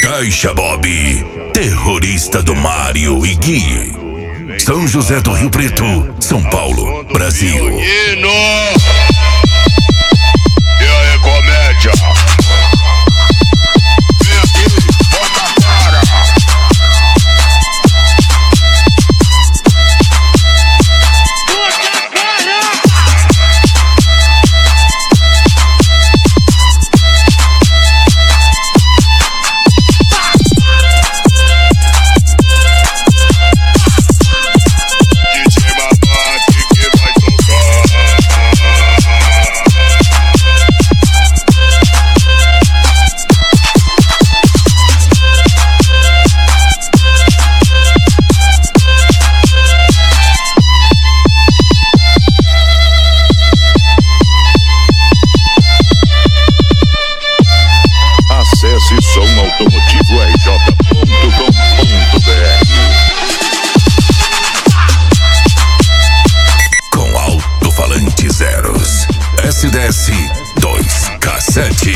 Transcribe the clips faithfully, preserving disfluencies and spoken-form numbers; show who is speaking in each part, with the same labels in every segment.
Speaker 1: Caixa Bob, terrorista do Mário e Gui. São José do Rio Preto, São Paulo, Brasil.
Speaker 2: E aí, comédia? Vem aqui, bota a cara.
Speaker 3: Acesse som automotivo r j ponto com ponto b r.
Speaker 1: Com alto-falante zeros, S D S dois K sete.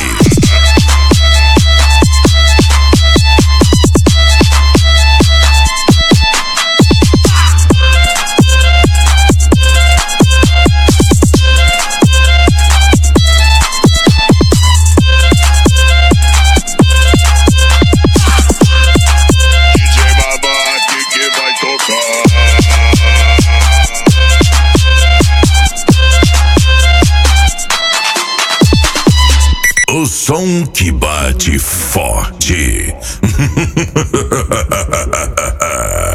Speaker 1: O som que bate forte.